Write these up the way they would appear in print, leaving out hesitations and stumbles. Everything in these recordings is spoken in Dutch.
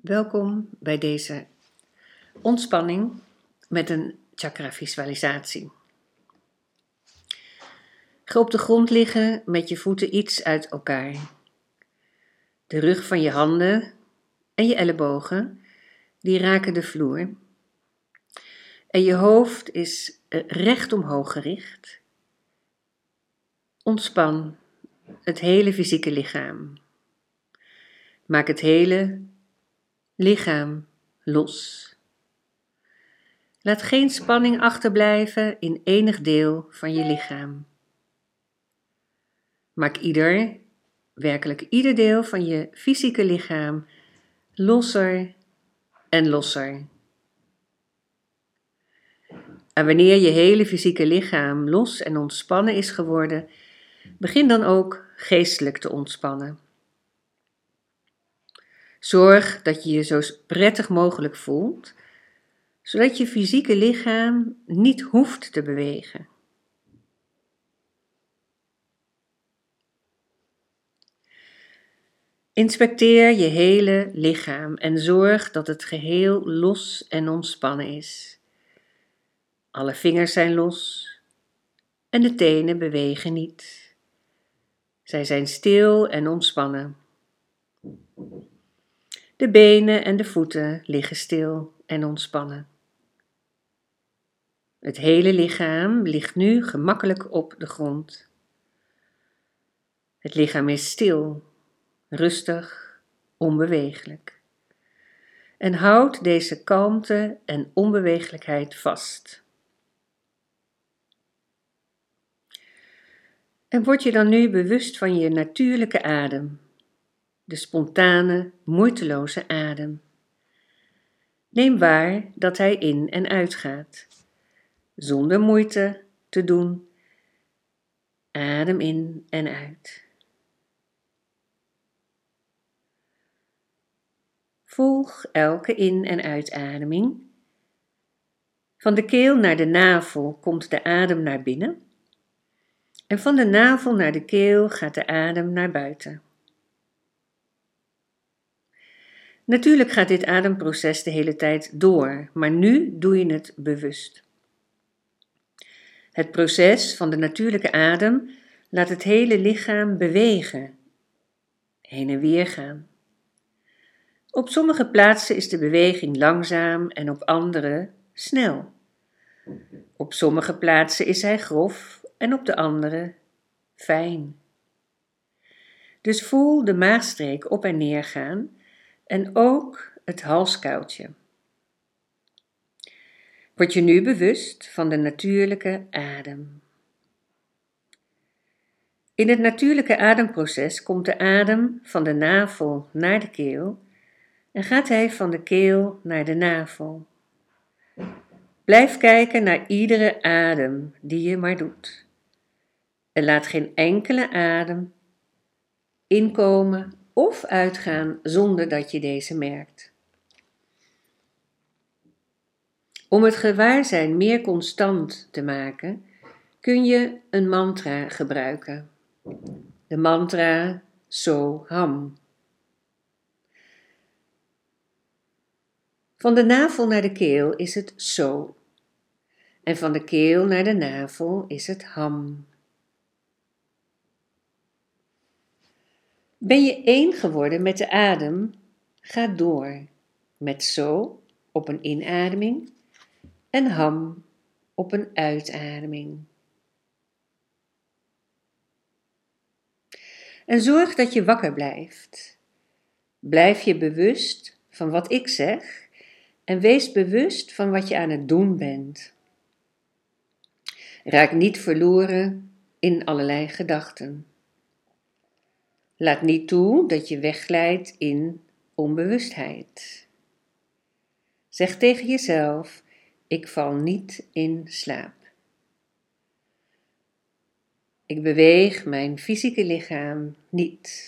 Welkom bij deze ontspanning met een chakra-visualisatie. Ga op de grond liggen met je voeten iets uit elkaar. De rug van je handen en je ellebogen, die raken de vloer. En je hoofd is recht omhoog gericht. Ontspan het hele fysieke lichaam. Maak het hele lichaam los. Laat geen spanning achterblijven in enig deel van je lichaam. Maak werkelijk ieder deel van je fysieke lichaam losser en losser. En wanneer je hele fysieke lichaam los en ontspannen is geworden, begin dan ook geestelijk te ontspannen. Zorg dat je je zo prettig mogelijk voelt, zodat je fysieke lichaam niet hoeft te bewegen. Inspecteer je hele lichaam en zorg dat het geheel los en ontspannen is. Alle vingers zijn los en de tenen bewegen niet. Zij zijn stil en ontspannen. De benen en de voeten liggen stil en ontspannen. Het hele lichaam ligt nu gemakkelijk op de grond. Het lichaam is stil, rustig, onbeweeglijk. En houd deze kalmte en onbeweeglijkheid vast. En word je dan nu bewust van je natuurlijke adem, de spontane, moeiteloze adem. Neem waar dat hij in en uitgaat, zonder moeite te doen. Adem in en uit. Volg elke in- en uitademing. Van de keel naar de navel komt de adem naar binnen. En van de navel naar de keel gaat de adem naar buiten. Natuurlijk gaat dit ademproces de hele tijd door, maar nu doe je het bewust. Het proces van de natuurlijke adem laat het hele lichaam bewegen, heen en weer gaan. Op sommige plaatsen is de beweging langzaam en op andere snel. Op sommige plaatsen is hij grof en op de andere fijn. Dus voel de maagstreek op en neer gaan en ook het halskuiltje. Word je nu bewust van de natuurlijke adem. In het natuurlijke ademproces komt de adem van de navel naar de keel en gaat hij van de keel naar de navel. Blijf kijken naar iedere adem die je maar doet. En laat geen enkele adem inkomen of uitgaan zonder dat je deze merkt. Om het gewaarzijn meer constant te maken, kun je een mantra gebruiken. De mantra Soham. Van de navel naar de keel is het So. En van de keel naar de navel is het Ham. Ben je één geworden met de adem? Ga door met So op een inademing en Ham op een uitademing. En zorg dat je wakker blijft. Blijf je bewust van wat ik zeg en wees bewust van wat je aan het doen bent. Raak niet verloren in allerlei gedachten. Laat niet toe dat je wegglijdt in onbewustheid. Zeg tegen jezelf, ik val niet in slaap. Ik beweeg mijn fysieke lichaam niet.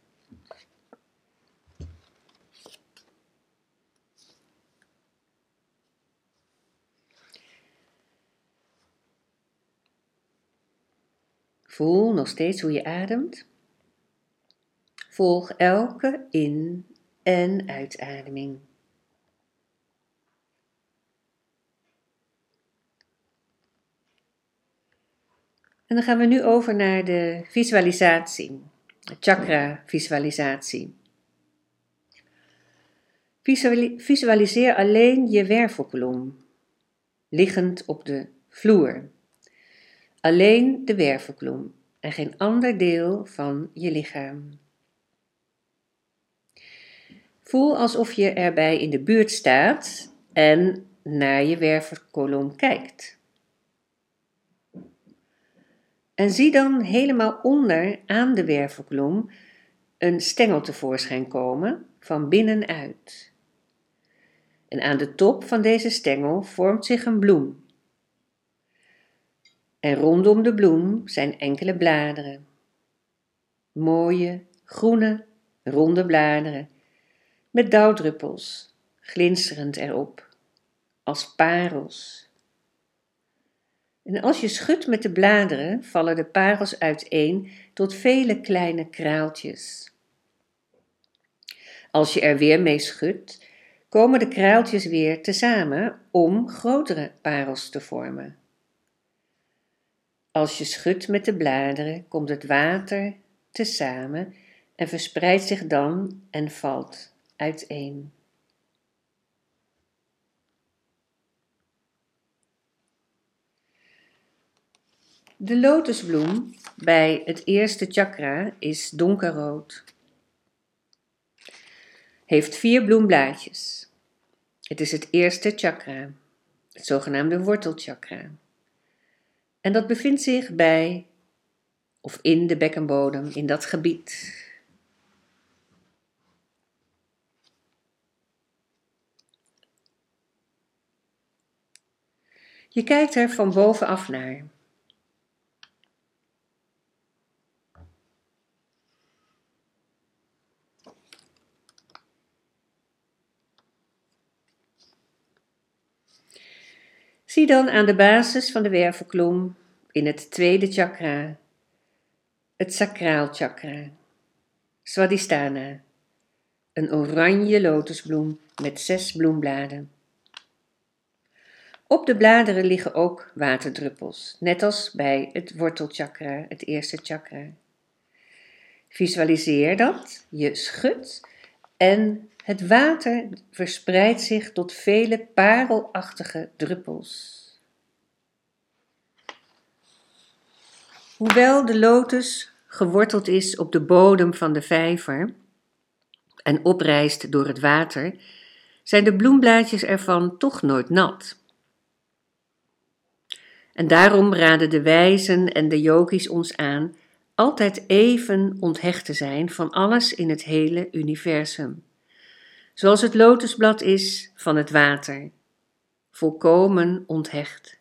Voel nog steeds hoe je ademt. Volg elke in- en uitademing. En dan gaan we nu over naar de visualisatie, de chakra-visualisatie. Visualiseer alleen je wervelkolom, liggend op de vloer. Alleen de wervelkolom en geen ander deel van je lichaam. Voel alsof je erbij in de buurt staat en naar je wervelkolom kijkt. En zie dan helemaal onder aan de wervelkolom een stengel tevoorschijn komen van binnenuit. En aan de top van deze stengel vormt zich een bloem. En rondom de bloem zijn enkele bladeren. Mooie, groene, ronde bladeren met dauwdruppels, glinsterend erop, als parels. En als je schudt met de bladeren, vallen de parels uiteen tot vele kleine kraaltjes. Als je er weer mee schudt, komen de kraaltjes weer tezamen om grotere parels te vormen. Als je schudt met de bladeren, komt het water tezamen en verspreidt zich dan en valt uiteen. De lotusbloem bij het eerste chakra is donkerrood. Heeft 4 bloemblaadjes. Het is het eerste chakra, het zogenaamde wortelchakra. En dat bevindt zich bij of in de bekkenbodem, in dat gebied. Je kijkt er van bovenaf naar. Zie dan aan de basis van de wervelkolom in het tweede chakra, het sacraal chakra, Swadhisthana, een oranje lotusbloem met 6 bloembladen. Op de bladeren liggen ook waterdruppels, net als bij het wortelchakra, het eerste chakra. Visualiseer dat, je schudt en het water verspreidt zich tot vele parelachtige druppels. Hoewel de lotus geworteld is op de bodem van de vijver en oprijst door het water, zijn de bloemblaadjes ervan toch nooit nat. En daarom raden de wijzen en de yogis ons aan altijd even onthecht te zijn van alles in het hele universum. Zoals het lotusblad is van het water, volkomen onthecht.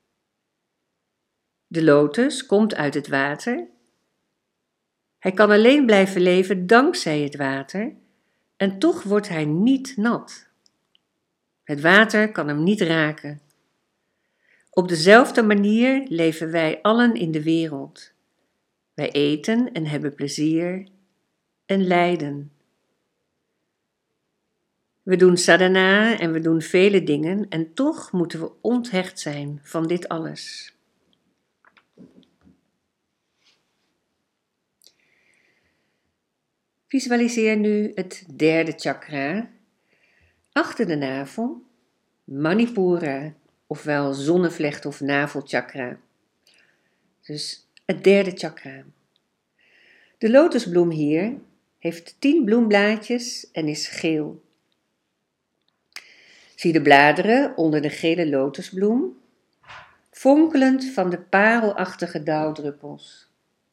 De lotus komt uit het water. Hij kan alleen blijven leven dankzij het water en toch wordt hij niet nat. Het water kan hem niet raken. Op dezelfde manier leven wij allen in de wereld. Wij eten en hebben plezier en lijden. We doen sadhana en we doen vele dingen en toch moeten we onthecht zijn van dit alles. Visualiseer nu het derde chakra, achter de navel, Manipura, ofwel zonnevlecht of navelchakra. Dus het derde chakra. De lotusbloem hier heeft 10 bloemblaadjes en is geel. Zie de bladeren onder de gele lotusbloem, fonkelend van de parelachtige dauwdruppels.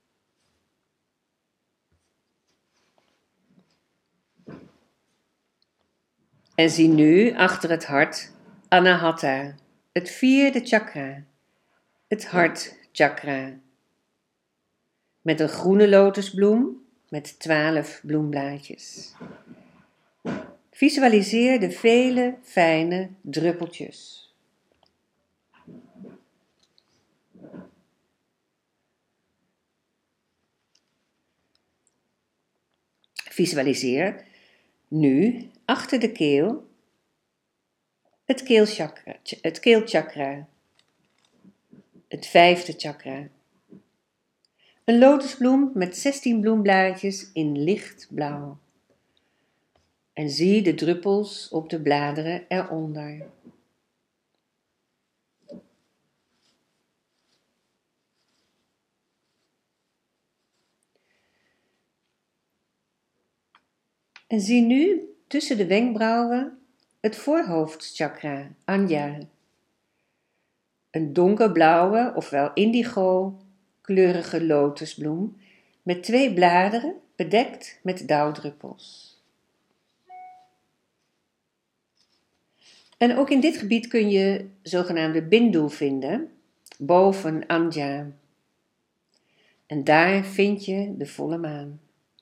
En zie nu achter het hart Anahata, het vierde chakra, het hartchakra. Met een groene lotusbloem met 12 bloemblaadjes. Visualiseer de vele fijne druppeltjes. Visualiseer Nu, achter de keel, het keelchakra, het 5e chakra. Een lotusbloem met 16 bloemblaadjes in lichtblauw. En zie de druppels op de bladeren eronder. En zie nu tussen de wenkbrauwen het voorhoofdchakra, Anja. Een donkerblauwe, ofwel indigo, kleurige lotusbloem met 2 bladeren bedekt met dauwdruppels. En ook in dit gebied kun je zogenaamde bindu vinden, boven Anja. En daar vind je de volle maan.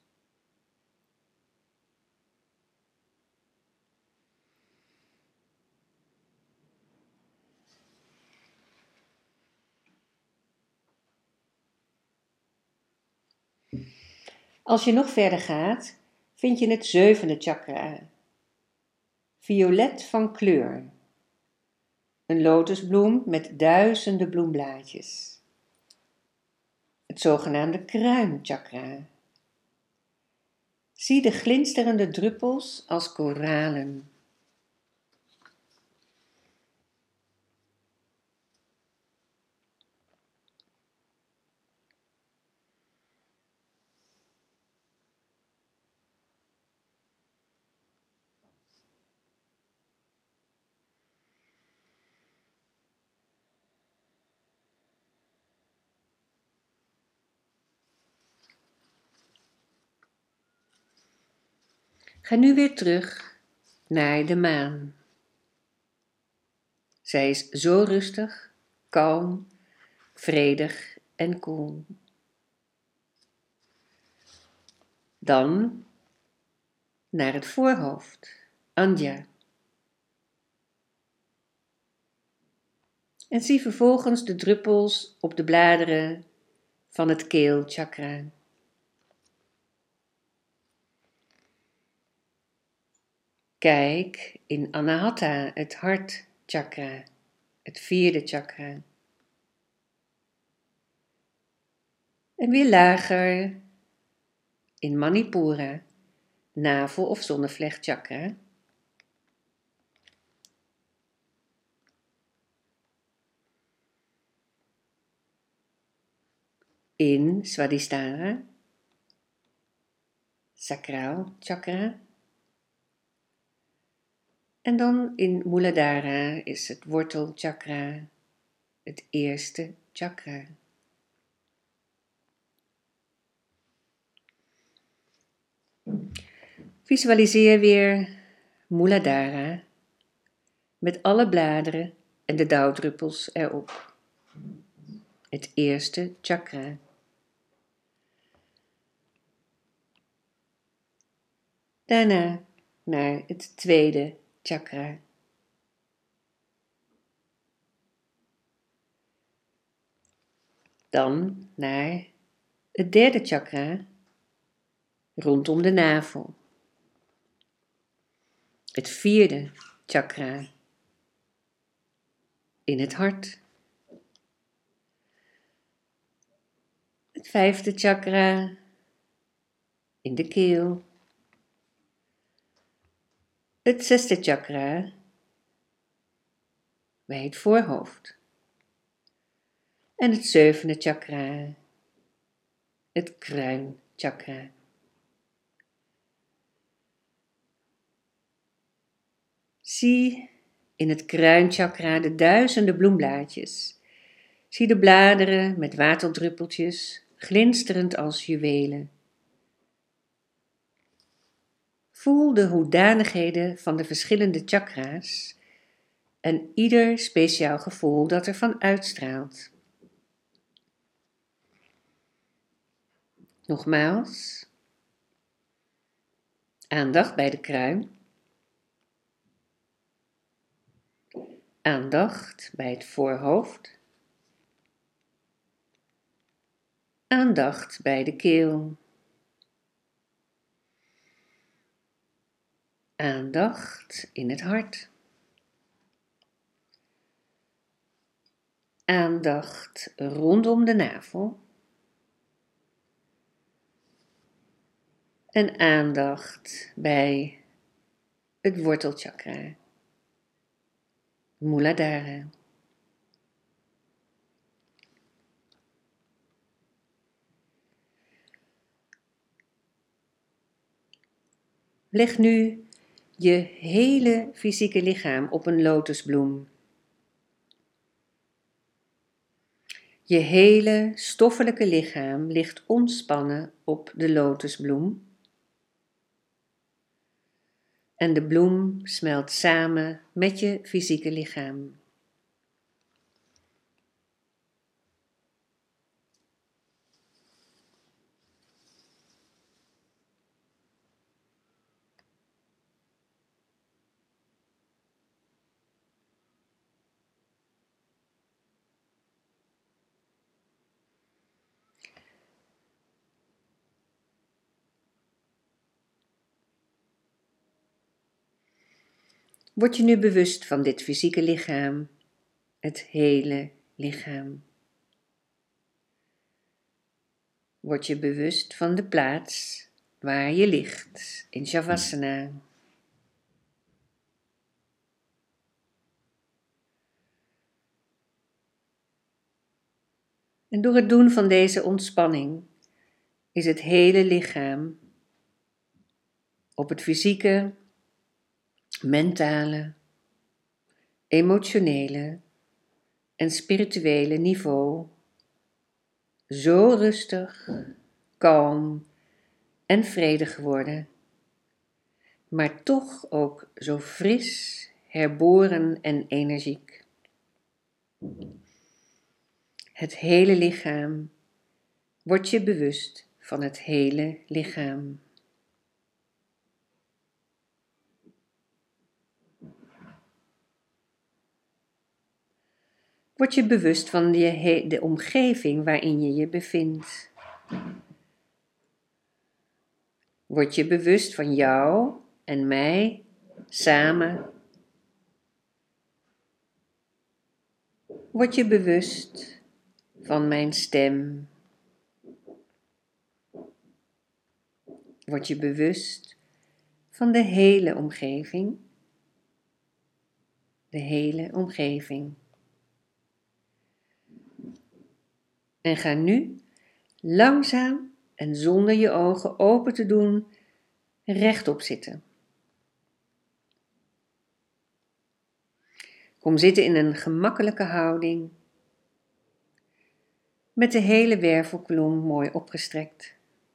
Als je nog verder gaat, vind je het 7e chakra, violet van kleur. Een lotusbloem met duizenden bloemblaadjes. Het zogenaamde kruinchakra. Zie de glinsterende druppels als koralen. Ga nu weer terug naar de maan. Zij is zo rustig, kalm, vredig en koel. Dan naar het voorhoofd, Anja. En zie vervolgens de druppels op de bladeren van het keelchakra. Kijk in Anahata, het hartchakra, het 4e chakra. En weer lager in Manipura, navel- of zonnevlechtchakra. In Swadhisthana, sacraal chakra. En dan in Muladhara is het wortelchakra, het 1e chakra. Visualiseer weer Muladhara met alle bladeren en de dauwdruppels erop. Het 1e chakra. Daarna naar het 2e chakra. Dan naar het 3e chakra, rondom de navel. Het 4e chakra, in het hart. Het 5e chakra, in de keel. Het 6e chakra, bij het voorhoofd. En het 7e chakra, het kruinchakra. Zie in het kruinchakra de duizenden bloemblaadjes. Zie de bladeren met waterdruppeltjes, glinsterend als juwelen. Voel de hoedanigheden van de verschillende chakra's en ieder speciaal gevoel dat ervan uitstraalt. Nogmaals, aandacht bij de kruin, aandacht bij het voorhoofd, aandacht bij de keel, Aandacht in het hart. Aandacht rondom de navel. En aandacht bij het wortelchakra, Muladhara. Leg nu je hele fysieke lichaam op een lotusbloem. Je hele stoffelijke lichaam ligt ontspannen op de lotusbloem. En de bloem smelt samen met je fysieke lichaam. Word je nu bewust van dit fysieke lichaam, het hele lichaam. Word je bewust van de plaats waar je ligt in Shavasana. En door het doen van deze ontspanning is het hele lichaam op het fysieke, mentale, emotionele en spirituele niveau zo rustig, kalm en vredig geworden, maar toch ook zo fris, herboren en energiek. Het hele lichaam, word je bewust van het hele lichaam. Word je bewust van de omgeving waarin je je bevindt. Word je bewust van jou en mij samen. Word je bewust van mijn stem. Word je bewust van de hele omgeving. De hele omgeving. En ga nu langzaam en zonder je ogen open te doen rechtop zitten. Kom zitten in een gemakkelijke houding, met de hele wervelkolom mooi opgestrekt.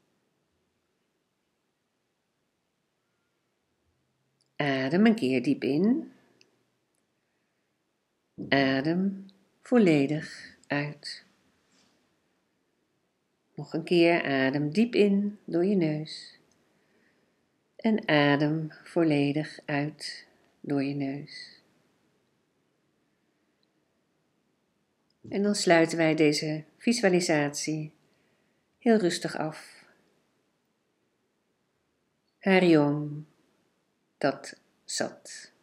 Adem een keer diep in. Adem volledig uit. Nog een keer adem diep in door je neus. En adem volledig uit door je neus. En dan sluiten wij deze visualisatie heel rustig af. Hari Om Tat Sat.